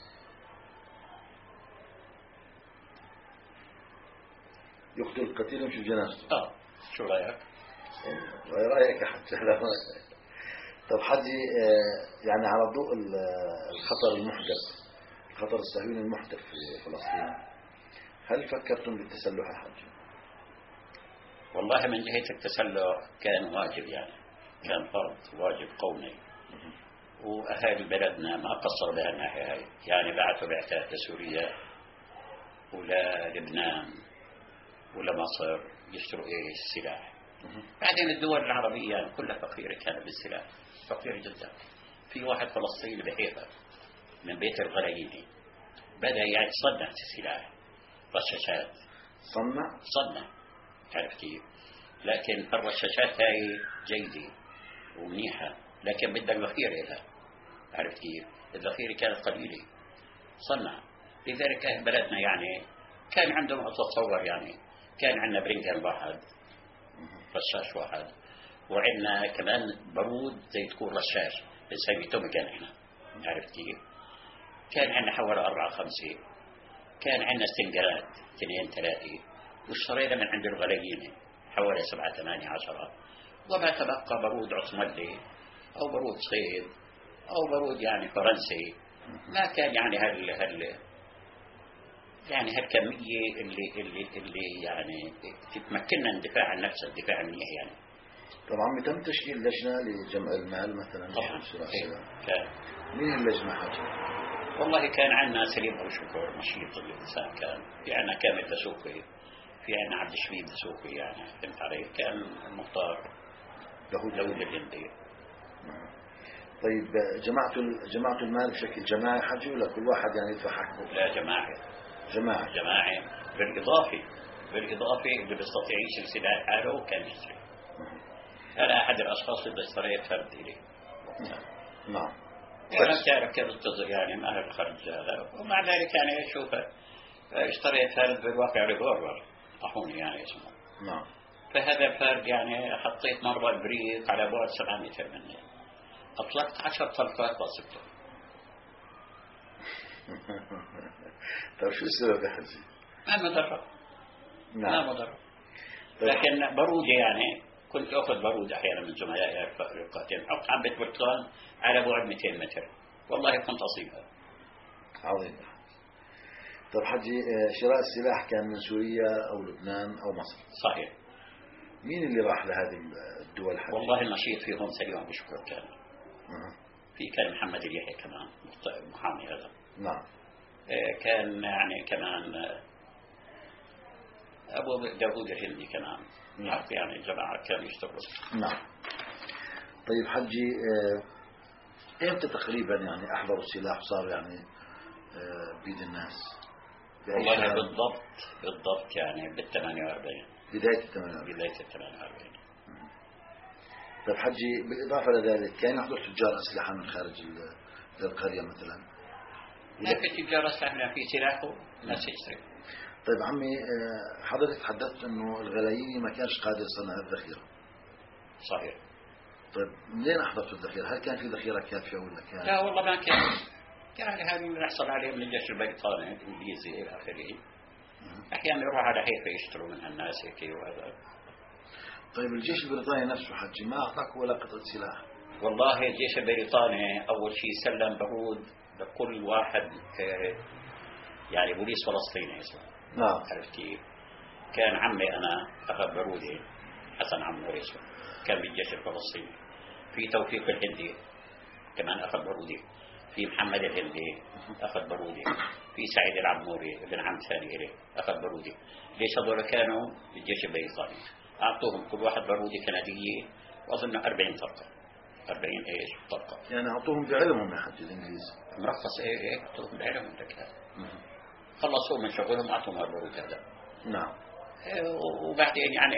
يقتل القتيل ويمشي بجنازته. اه شو رايك؟ رايك حتى. طب حجي، يعني على ضوء الخطر المحدث الخطر الصهيوني المحدث في فلسطين، هل فكرتم بالتسلح يا حجي؟ والله من جهة التسلح كان واجب يعني كان فرض واجب قومي وأهالي بلدنا ما قصروا بها الناحية هاي. يعني بعثوا بعثات لسوريا ولا لبنان ولا مصر يشتروا ايش السلاح. بعدين الدول العربية يعني كلها فقيرة كانت بالسلاح فقيرة جدا. في واحد فلسطيني بحيفا من بيت الغلاييني بدأ يعني يصنع السلاح رشاشات. صنع صنع عرفت كيف؟ لكن الرشاشات هاي جيدة ومنيحة لكن بدها ذخيرة لها. عرفت كيف؟ الذخيرة كانت قليلة. صنع. لذلك أهل بلدنا يعني كان عندهم أتصور يعني كان عندنا برنجان واحد رشاش واحد وعندنا كمان برود زي تكون رشاش بنسميه تومجان احنا. عرفت كيف؟ كان عندنا حوالي أربعة خمسة، كان عندنا استنجرات اثنين ثلاثة، واشترينا من عند الغليين حوالي سبعة ثمانية عشرة، وما تبقى برود عصملي أو برود صيد أو برود يعني فرنسي. ما كان يعني هال هال يعني هالكمية اللي اللي اللي يعني تتمكننا من الدفاع عن نفسه، الدفاع عن منيح يعني. طبعا تم تشكيل لجنة لجمع المال مثلا. طبعا كان. مين اللجنة حاجة؟ والله كان عندنا سليم أبو شكر نشيط الإنسان، كان في عندنا كامل دسوقي، في عندنا عبد الشفيق دسوقي، يعني فهمت علي، كان المختار داوود الهندي. طيب جمعتوا جمعتوا المال بشكل جماعي حجي ولا كل واحد يعني يدفع حقه؟ لا جماعي. جماعي. جماعي بالإضافة بالإضافة اللي بيستطيع يشتري سلاح حاله كان يشتري. أنا أحد الأشخاص اللي اشتريت فرد إلي. نعم. وأنا بتعرف كيف تصدق يعني ما هذا الخرج هذا، ومع ذلك يعني شوف اشتريت فرد بالواقع ريفولفر طاحوني يعني اسمه. نعم. فهذا الفرد يعني حطيت مرة البريق على بعد سبعة متر مني، أطلقت عشر طلقات وصبته. طيب شو السبب يا حجي؟ ما مضر. نعم. ما مضر. لكن برودة يعني كنت أخذ برودة أحيانا من زملائي الرفقاتين، أحط حبة برتقال على بعد مئتين متر، والله كنت أصيبها. عظيم. طيب حجي شراء السلاح كان من سوريا أو لبنان أو مصر؟ صحيح. مين اللي راح لهذه الدول حجي؟ والله النشيط فيهم سليم أبو شكر كان. أه. في كان محمد اليحيى كمان محامي هذا. نعم. كان يعني كمان أبو داوود الهندي كمان. نعم. يعني جماعة كانوا يشتغلوا. نعم. طيب حجي إمتى تقريبا يعني أحضروا السلاح وصاروا يعني بيد الناس؟ والله بالضبط بالضبط يعني بالثمانية وأربعين. بداية الثمانية وأربعين. بداية الثمانية وأربعين. طيب حجي بالإضافة لذلك كان يحضر تجار أسلحة من خارج القرية مثلا؟ لا في تجار أسلحة، في سلاح وناس يشتري. طيب عمي حضرتك تحدثت انه الغلاييني ما كانش قادر يصنع الذخيره. صحيح. طيب منين احضرتوا الذخيره؟ هل كان في ذخيره كافيه ولا كان؟ لا والله ما كان. كان هذه اللي نحصل عليه من الجيش البريطاني الانجليزي الى اخره. احيانا يروح على حيفا يشتروا منها الناس هيك وهذا. طيب الجيش البريطاني نفسه حجي ما اعطاك ولا قطعه سلاح؟ والله الجيش البريطاني اول شيء سلم برود لكل واحد يعني بوليس فلسطيني اسمه. نعم. عرفت كيف؟ كان عمي أنا أخذ برودي، حسن عمور اسمه، كان بالجيش الفلسطيني. في توفيق الهندي كمان أخذ برودي، في محمد الهندي أخذ برودي، في سعيد العموري ابن عم ثاني إليه أخذ برودي. ليش هذول كانوا بالجيش البريطاني؟ أعطوهم كل واحد برودي كندية وأظن أربعين طلقة. أربعين إيش طلقة. يعني أعطوهم بعلمهم يا حجي الإنجليز. مرخص إيه إيه أعطوهم بعلمهم لك. خلصوا من شغلهم وأعطوهم البرود هذا. نعم. وبعدين يعني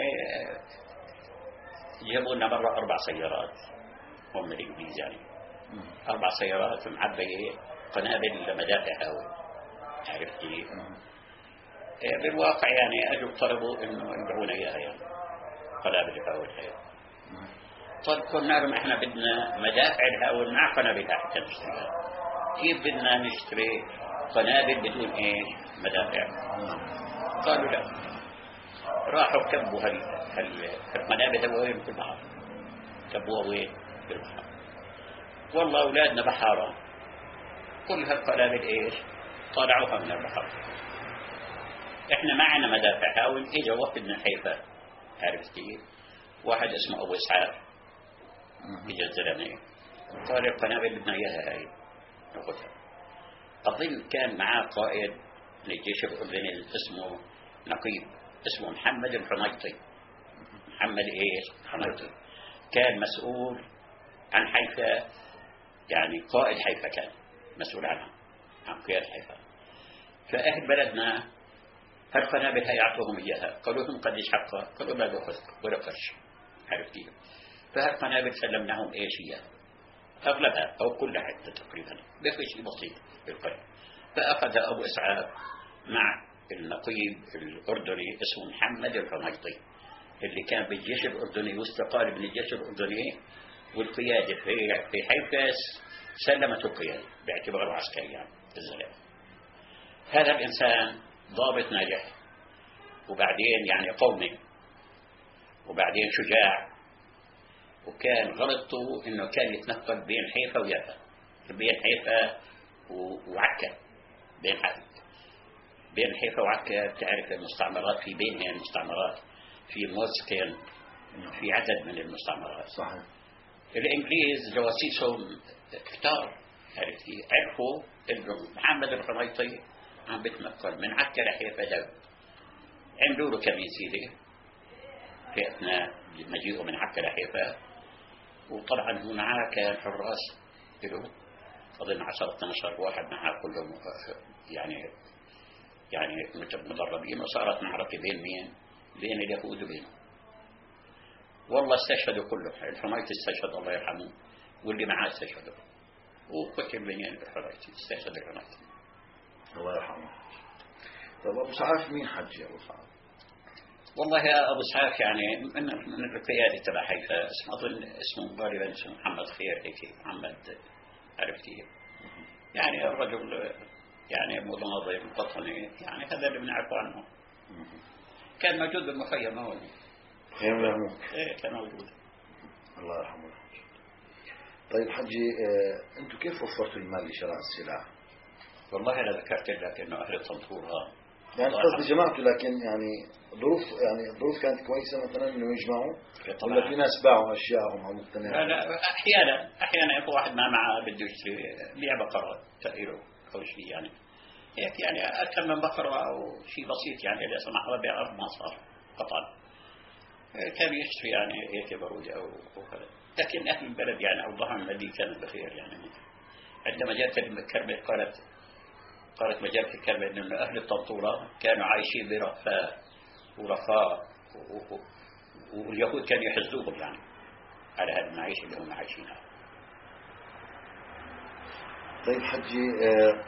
جابوا لنا مرة أربع سيارات هم الإنجليز يعني. أربع سيارات معبية قنابل مدافع هواء. عرفت كيف؟ بالواقع يعني أجوا طلبوا إنه يبيعونا إياها يعني قنابل الهواء الحياة. طيب قلنا لهم إحنا بدنا مدافع الهواء مع قنابلها حتى نشتريها. كيف بدنا نشتري قنابل بدون إيش مدافع؟ قالوا لا. راحوا كبوا هال هال القنابل وين في البحر. كبوها وين في البحر. والله أولادنا بحارة كل هالقنابل إيش طالعوها من البحر. إحنا ما عنا مدافع هاون. إجا وفد من حيفا. عرفت كيف؟ واحد اسمه أبو إسحاق إجا الزلمة قال القنابل بدنا إياها هاي نأخذها. أظن كان معاه قائد للجيش الأردني اسمه نقيب اسمه محمد الحميطي. محمد إيش الحميطي كان مسؤول عن حيفا، يعني قائد حيفا كان مسؤول عنها عن قيادة حيفا. فأهل بلدنا هالقنابل هي يعطوهم إياها. قالوا لهم قديش حقها؟ قالوا ما بأخذ ولا قرش. عرفت كيف؟ فهالقنابل سلمناهم إيش إياها أغلبها أو كلها حتى تقريبا بقي شيء بسيط بالقرية. فأخذ أبو إسعاف مع النقيب الأردني اسمه محمد الحميطي اللي كان بالجيش الأردني واستقال من الجيش الأردني، والقيادة في في حيفا سلمته القيادة باعتباره عسكري يعني. الزلمة. هذا الإنسان ضابط ناجح، وبعدين يعني قومي، وبعدين شجاع، وكان غلطه إنه كان يتنقل بين حيفا ويافا، بين حيفا وعكا، بين حيفا بين حيفا وعكا. تعرف المستعمرات في بينها المستعمرات، في موسكن، في عدد من المستعمرات. صحيح. الإنجليز جواسيسهم كتار، عرفوا إنه محمد الحميطي عم بتنقل من عكا لحيفا دب، عملوا له كمين سيدي في أثناء مجيئه من عكا لحيفا. وطبعا هو معاه كان حراس له أظن عشرة اثنا عشر واحد معاه كلهم يعني يعني مدربين، وصارت معركة بين مين؟ بين اليهود وبينهم. والله استشهدوا كله، الحميطي استشهد الله يرحمه، واللي معاه استشهدوا، وقتل بين الحميطي، استشهد الحميطي الله يرحمه. طيب أبو سعاف مين حجي أبو سعاف؟ والله يا أبو سعاف يعني من من القيادة تبع حيفا، اسمه أظن اسمه غالبا اسمه محمد خير، هيك محمد عرفتيه، يعني الرجل يعني مناضل وطني، يعني هذا اللي بنعرفه عنه. كان موجود بالمخيم هون. خيم له. ايه كان موجود. الله يرحمه. طيب حجي اه انتم كيف وفرتوا المال لشراء السلاح؟ والله انا ذكرت لك انه اهل الطنطورة يعني قصدي جماعته، لكن يعني ظروف يعني الظروف كانت كويسه مثلا انه يجمعوا، ولا في ناس باعوا اشياءهم او مقتنعين؟ لا لا احيانا احيانا يكون واحد ما معه بده يشتري بيع بقره تأيره او شيء يعني هيك، يعني اكثر من بقره او شيء بسيط يعني اذا سمح الله بيع ما صار قطعا كان يشتري يعني هيك برود او هذا. لكن اهل البلد يعني اوضاعهم الذي كانت بخير يعني. عندما جاءت الكلمه قالت قالت مجلة الكلمة إنه أهل الطنطورة كانوا عايشين برفاه ورخاء، واليهود كانوا يحزوهم يعني على هذه المعيشة اللي هم عايشينها. طيب حجي آه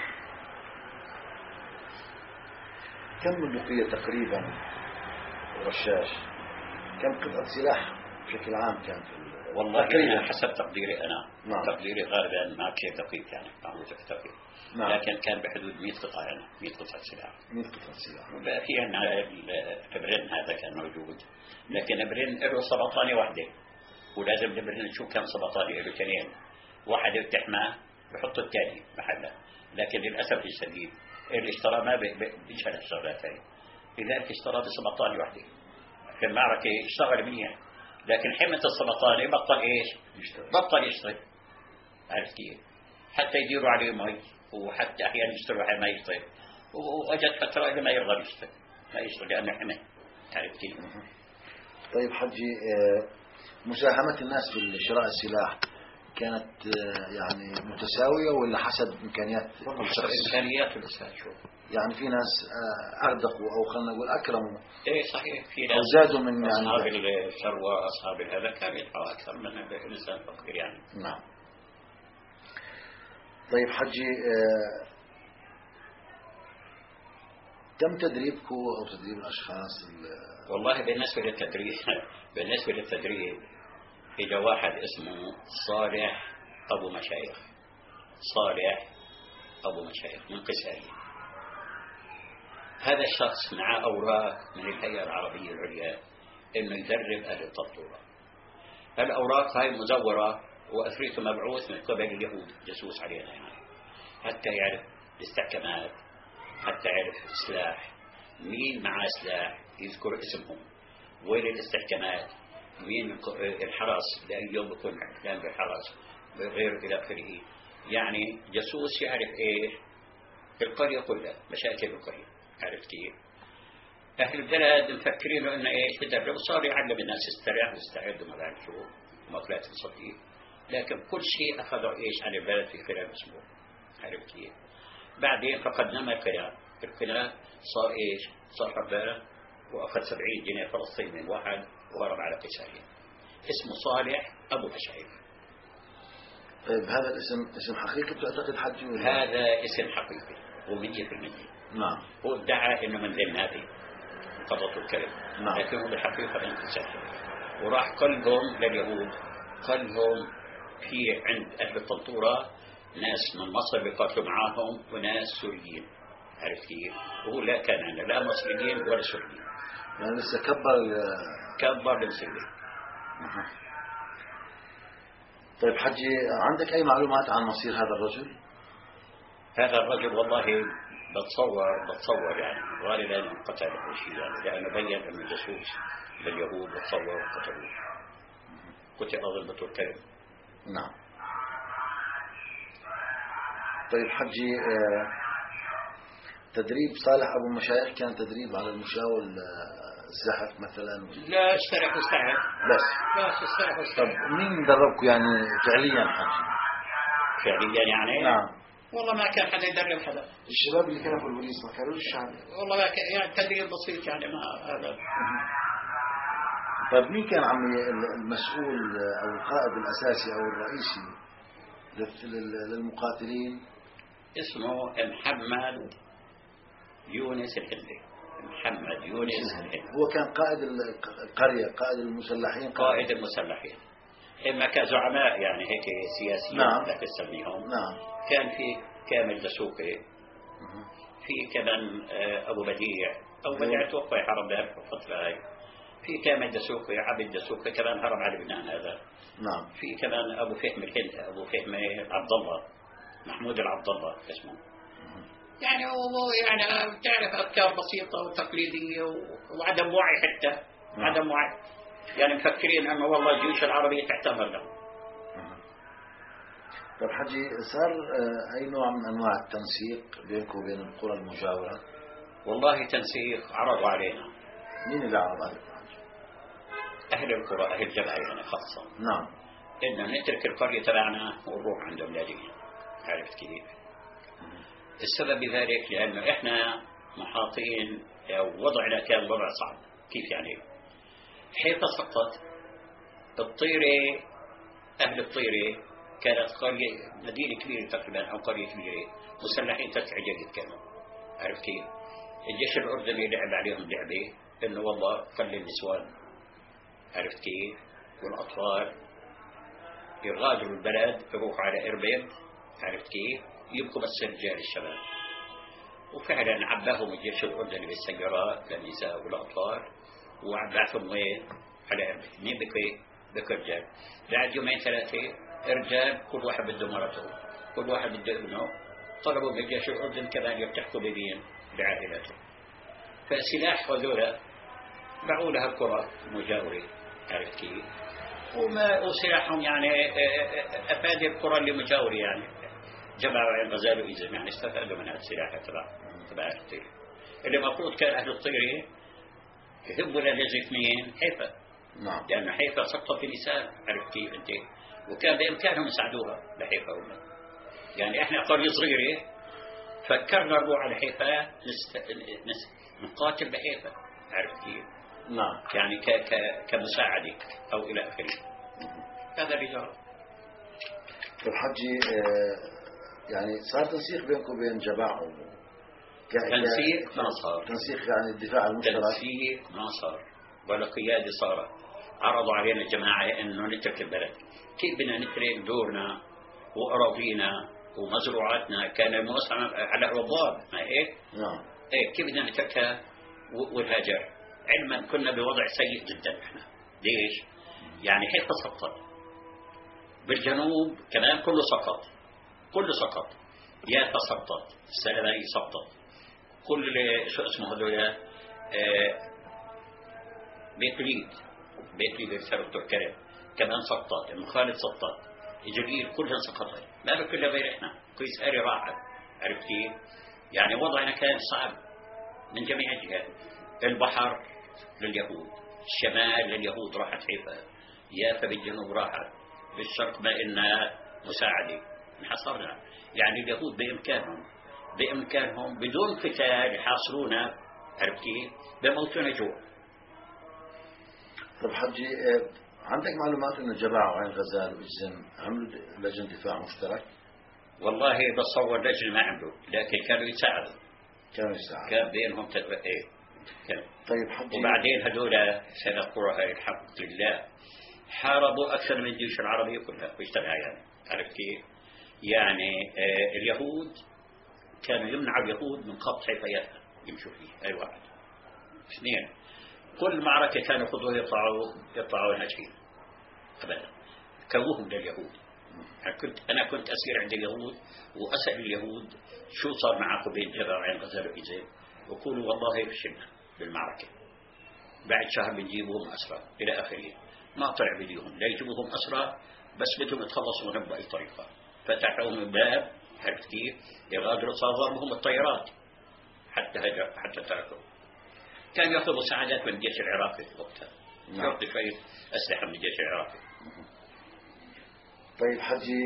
كم بندقية تقريبا رشاش، كم قطعة سلاح بشكل عام كان في والله تقريبا حسب تقديري أنا. نعم. تقديري غالبا ما كيف دقيق يعني معروف دقيق. نعم. لكن كان بحدود مئة قطعة يعني مئة قطعة سلاح. مئة قطعة سلاح. وبقى في عندنا البرين هذا كان موجود، لكن البرين له سبطانة واحدة، ولازم البرين نشوف كم سبطانة له اثنين، واحد بتحماه بحط الثاني محله. لكن للأسف الشديد اللي اشترى ما بيشهد الشغلات هاي، لذلك اشترى بسبطانة واحدة في المعركة اشتغل منيح، لكن حمة السبطانة بطل ايش؟ يشتغل. بطل يشتغل. عرفت كيف؟ حتى يديروا عليه مي، وحتى احيانا يشتروا على ما يشتغل، واجت فترة اللي ما يرضى يشتغل ما يشتغل لأنه حمى. عرفت كيف؟ طيب حجي مساهمة الناس في شراء السلاح كانت يعني متساوية ولا حسب إمكانيات الشخص؟ إمكانيات الإنسان شو يعني في ناس أردقوا أو خلنا نقول أكرموا. إيه صحيح، في ناس زادوا من يعني أصحاب الثروة أصحاب هذا كانوا يدفعوا أكثر من الإنسان فقير يعني. نعم. طيب حجي آه تم تدريبكم أو تدريب الأشخاص؟ والله بالنسبة للتدريب بالنسبة للتدريب إجا واحد اسمه صالح أبو مشايخ، صالح أبو مشايخ من قسائي. هذا الشخص معه أوراق من الهيئة العربية العليا إنه يدرب أهل الطنطورة. الأوراق هاي مزورة وأثريته مبعوث من قبل اليهود جاسوس علينا يعني، حتى يعرف الاستحكامات، حتى يعرف السلاح، مين معاه سلاح يذكر اسمهم، وين الاستحكامات، مين الحرس لأي يوم بكون كان بالحرس غير إلى آخره. يعني جاسوس يعرف إيش القرية كلها، مشاكل القرية. عرفت كيف؟ أهل البلد مفكرين إنه إيش بدرب، وصار يعلم الناس يستريح ويستعد وما بعرف شو ومقلات الصديق، لكن كل شيء أخذوا إيش عن البلد في خلال أسبوع. عرفت كيف؟ بعدين فقدنا القناة، القناة صار إيش؟ صار حبارة، وأخذ سبعين جنيه فلسطين من واحد وهرب على قسائي. اسمه صالح أبو مشايخ. طيب هذا الاسم اسم حقيقي بتعتقد حجي؟ هذا اسم حقيقي ومية في المية. نعم. هو ادعى إنه من ذي النادي قضته الكلب. نعم. لكن هو بالحقيقة من قسائي، وراح قلهم لليهود، قلهم في عند أهل الطنطورة ناس من مصر بيقاتلوا معاهم وناس سوريين، عرفت كيف؟ وهو لا كان عندنا لا مصريين ولا سوريين. يعني لسه كبر كبر المسلمين. طيب حجي، عندك أي معلومات عن مصير هذا الرجل؟ هذا الرجل والله بتصور بتصور يعني غالبا انقتل أو شيء يعني، لأنه بين أنه جاسوس لليهود بتصور قتلوه. قتل أظن بتركيا. نعم. طيب حجي، تدريب صالح أبو المشايخ كان تدريب على المشاة والزحف مثلا؟ لا اشترك واستعد بس. لا اشترك واستعد. طب مين دربكم يعني فعليا حجي؟ فعليا يعني؟ نعم. والله ما كان حدا يدرب حدا. الشباب اللي كانوا في البوليس ما كانوش يعني؟ والله ما كان، يعني تدريب بسيط يعني ما هذا. طيب مين كان عمي المسؤول أو القائد الأساسي أو الرئيسي للمقاتلين؟ اسمه محمد يونس الحلبي. محمد يونس الحلبي هو كان قائد القرية، قائد المسلحين. قائد المسلحين، إما كزعماء يعني هيك سياسيين. نعم. لا تسميهم. نعم. كان في كامل دسوقي، في كمان أبو بديع أو بديع توفى حرب ذلك الفترة هاي. في كامل دسوقي، عبد دسوقي كمان هرب على لبنان هذا. نعم. في كمان أبو فهم الهند، أبو فهم عبد الله، محمود العبد الله اسمه. يعني هو يعني تعرف أفكار بسيطة وتقليدية وعدم وعي حتى. نعم. عدم وعي، يعني مفكرين أنه والله الجيوش العربية تعتبر لهم. طيب حجي، صار أي نوع من أنواع التنسيق بينك وبين القرى المجاورة؟ والله تنسيق عرضوا علينا. مين اللي عرض عليك؟ أهل القرى، أهل جبهة يعني خاصة. نعم. إنه نترك القرية تبعنا ونروح عند أولادنا. عرفت كيف؟ السبب بذلك لأنه إحنا محاطين، وضعنا كان وضع صعب. كيف يعني؟ حيث سقط الطيرة، أهل الطيرة كانت قرية مدينة كبيرة تقريبا أو قرية كبيرة، مسلحين تسع جديد كانوا. عرفت كيف؟ الجيش الأردني لعب عليهم لعبة إنه والله خلي النسوان، عرفت كيف؟ والأطفال يغادروا البلد يروحوا على إربيل، عرفت كيف؟ يبقوا بس الرجال الشباب. وفعلا عباهم الجيش الأردني بالسيارات للنساء والأطفال، وعباهم وين؟ على إربيل. مين بكي؟ بكي رجال. بعد يومين ثلاثة رجال كل واحد بده مرته، كل واحد بده ابنه، طلبوا من الجيش الأردني كمان يلتحقوا بمين؟ بعائلاته. فسلاح هذولا باعوا لها القرى المجاورة، عرفت كيف؟ وما وسلاحهم يعني أفاد القرى اللي مجاورة، يعني جمعوا عين غزال وإزم، يعني استفادوا من هذا السلاح تبع تبع الطيرة. اللي المفروض كان أهل الطيرة يهبوا لنزف مين؟ حيفا. نعم. لأن حيفا سقطت في نساء، عرفت كيف أنت؟ وكان بإمكانهم يساعدوها لحيفا هم. يعني إحنا قرية صغيرة فكرنا نروح على حيفا نست... نست... نقاتل بحيفا، عرفت كيف؟ نعم. يعني ك... ك... كمساعدة أو إلى آخره. هذا اللي جرى. طيب حجي، يعني صار تنسيق بينكم وبين جماعة؟ تنسيق ما صار. تنسيق يعني الدفاع المشترك؟ تنسيق ما صار ولا قيادة صارت. عرضوا علينا الجماعة إنه نترك البلد. كيف بدنا نترك دورنا وأراضينا ومزروعاتنا؟ كان الموسم على رباب، ما هيك؟ نعم. إيه، كيف بدنا نتركها والهاجر؟ علما كنا بوضع سيء جدا احنا. ليش؟ يعني حيث سقط بالجنوب كمان كله سقط، كله سقط. يافا سقطت، السلماني سقطت، كل شو اسمه هذول اه بيت ليد بيت ليد بيسار التركيا كمان سقطت، المخالد سقطت، إجريل كلها سقطت. ما له كلها غير احنا. كويس هاري راحت، عرفت كيف؟ يعني وضعنا كان صعب من جميع الجهات. البحر لليهود، الشمال لليهود راحت حيفا، يافا بالجنوب راحت، بالشرق ما إلنا مساعدة، انحصرنا. يعني اليهود بإمكانهم بإمكانهم بدون قتال يحاصرونا، عرفت كيف؟ بموتنا جوع. طب حجي، عندك معلومات إنه جبعة وعين غزال وإجزم عملوا لجنة دفاع مشترك؟ والله بتصور لجنة ما عملوا، لكن كانوا يساعدوا. كانوا يساعدوا. كان بينهم تدريب. إيه كان. طيب حجي، وبعدين هذول سنقولها هاي الحمد لله حاربوا أكثر من الجيوش العربية كلها واشتغلوا، يعني عرفت كيف؟ يعني آه اليهود كانوا يمنعوا اليهود من قبض حيثياتها يمشوا فيه أي واحد. اثنين، كل معركة كانوا يخذوها يطلعوا يطلعوا ناجحين أبدا، كوهم لليهود. أنا كنت أنا كنت أسير عند اليهود وأسأل اليهود شو صار معكم بين جبل وعين غزال وإيزيل، ويقولوا والله فشلنا بالمعركة، بعد شهر بنجيبهم أسرى إلى آخره. ما طلع بديهم لا يجيبوهم أسرى، بس بدهم يتخلصوا منهم بأي طريقة. فتحوا من باب، عرفت كيف؟ يغادروا صادرهم الطيارات حتى هجر حتى تركوا. كان يأخذوا مساعدات من الجيش العراقي في وقتها، يعطي شوية أسلحة من الجيش العراقي. طيب حجي،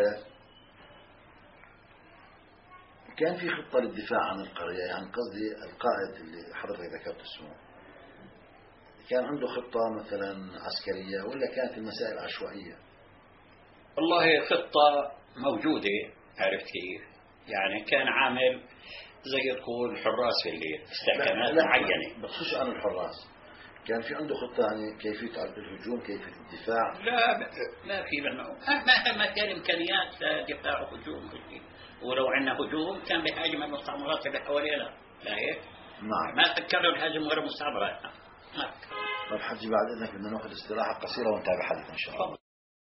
كان في خطة للدفاع عن القرية، يعني قصدي القائد اللي حضرتك ذكرت اسمه كان عنده خطة مثلا عسكرية ولا كانت المسائل عشوائية؟ والله خطة موجودة، عرفت كيف؟ يعني كان عامل زي تقول حراس في الليل، استحكامات معينة. بخصوص عن الحراس كان في عنده خطة يعني كيفية الهجوم، كيفية الدفاع؟ لا لا في ما ما كان إمكانيات دفاع وهجوم، ولو عندنا هجوم كان بهاجم المستعمرات اللي حوالينا، لا هيك؟ نعم. ما فكروا نهاجم غير مستعمراتنا. طيب حجي، بعد إذنك بدنا نأخذ استراحة قصيرة ونتابع حديث إن شاء الله.